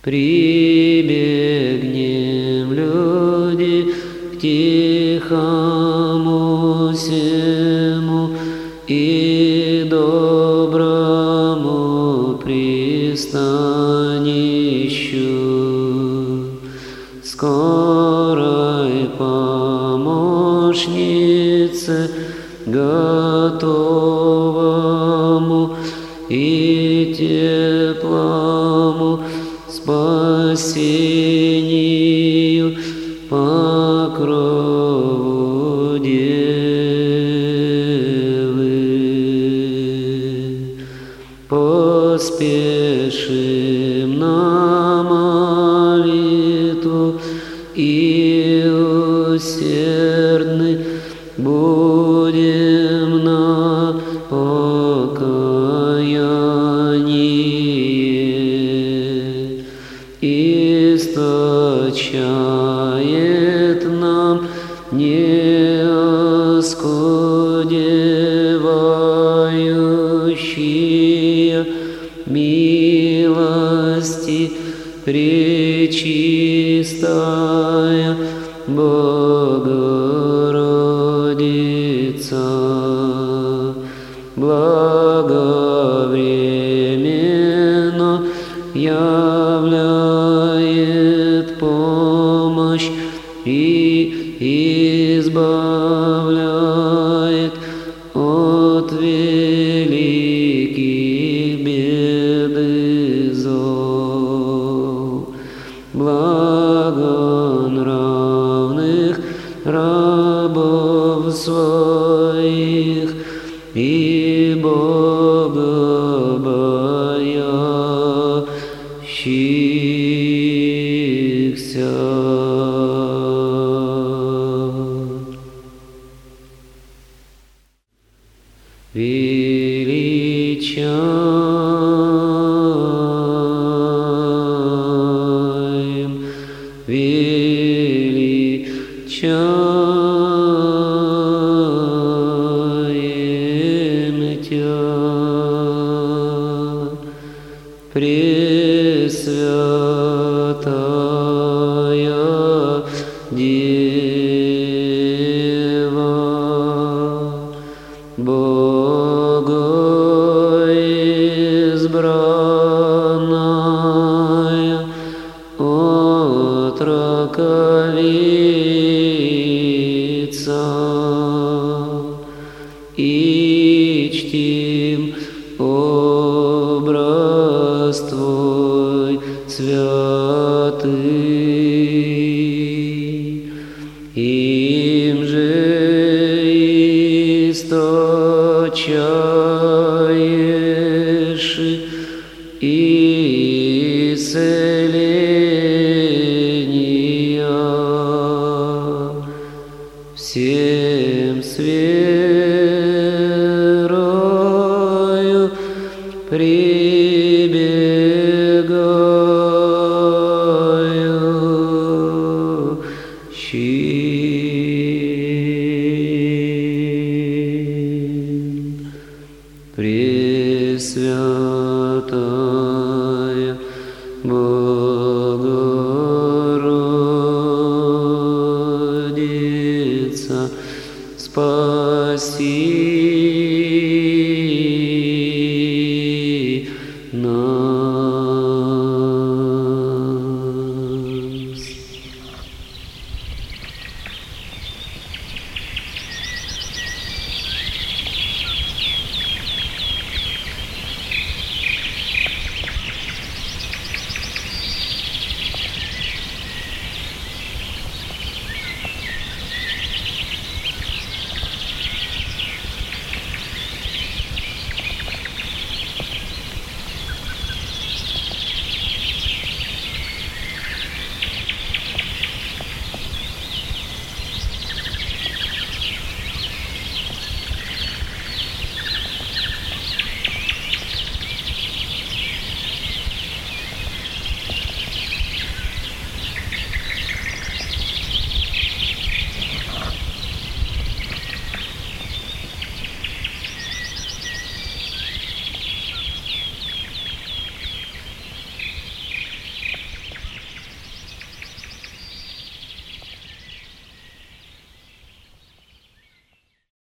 Прибегнем, люди, к тихому сему и доброму пристанищу, скорой помощнице, готовому и теплому спасению покрову Девы. Поспешим на молитву и усердны будем на покаяние. Источает нам неоскудевающие милости пречистая Богородица, благовременно являет помощь и избавляет от великих бед и зол. Благонравных рабов своих и богобоящихся. Величаем Тя, Пресвятая Дева, Богоизбранная от раковица, и чтим образ Твой святый, им же источаешь исцеления всем с верою прибегающим. Пресвятая Богородица,